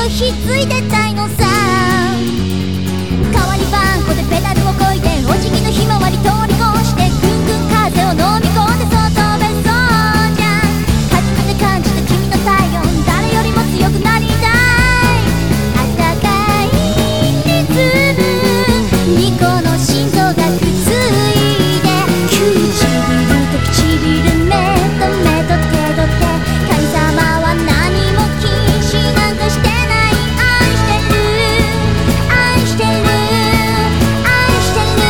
ひっついてたいのさ。代わりばんこでペダルをこいでお辞儀のひまわり通り越してぐんぐん風を飲み込んでそう飛べそうじゃん。初めて感じた君の体温誰よりも強くなりたい。暖かいリズムにこの心臓がくっついて唇と唇目と目と手と手神様は何も禁止なんかしてない。愛してる愛してる愛してる。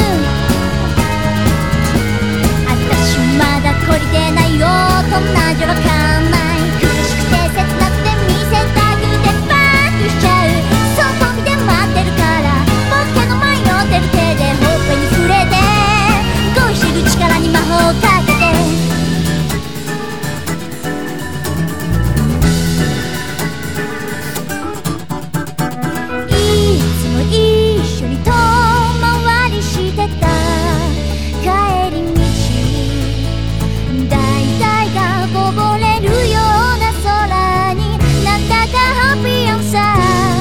私まだ懲りてないよ大人じゃわかんない。苦しくて切なくて見せたくてバックしちゃう。そこ見て待ってるから僕の迷ってる手でほっぺに触れて恋してる力に魔法をかけて。いつも一緒に遠回りしてた帰り道大々がこぼれるような空になんだかハッピーやんさ。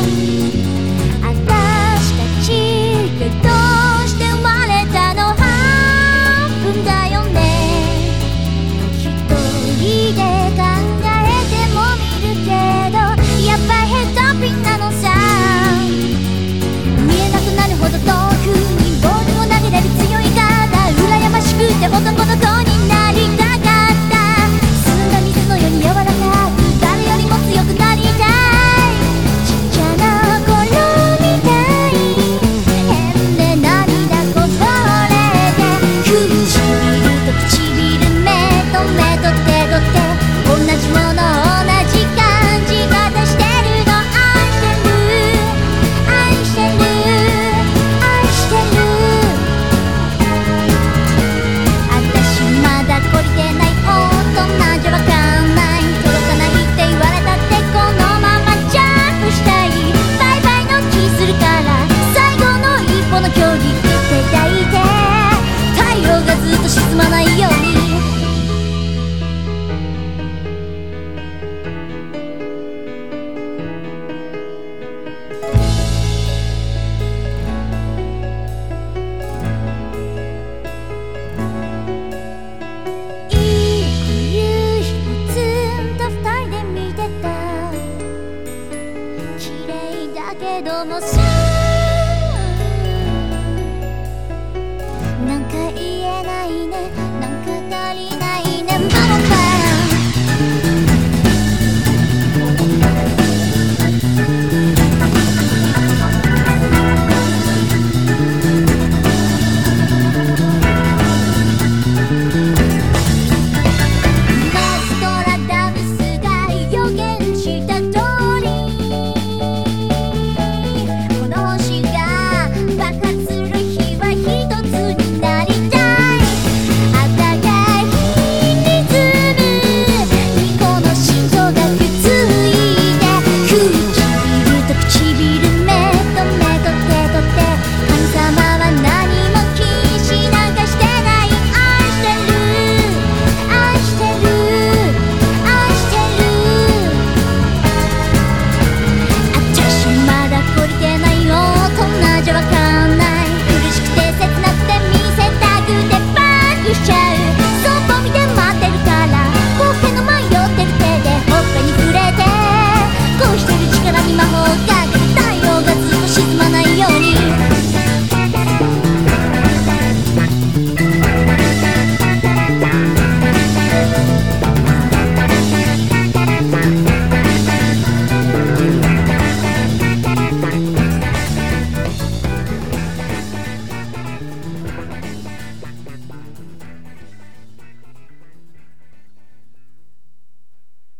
私たちってどうして生まれたの半分だよね。一人で考えてもみるけどやっぱヘッドピンなのさ。見えなくなるほど遠くにボールを投げれる強い体羨ましくて男の子になりたかった。澄んだ水のように柔らかく誰よりも強くなりたい。ちっちゃな頃みたい変で涙こぼれて唇と唇目と目と手と手同じもの同じ感じ方してるの。愛してる愛してる愛してる。私まだ懲りてない大人じゃわかんない。届かないって言われたってこのままジャンプしたい。バイバイの気するから最後の一歩の距離手抱いて太陽がずっと沈まないように。けどもさなんか言えないねなんか足りないねバンバ魔法が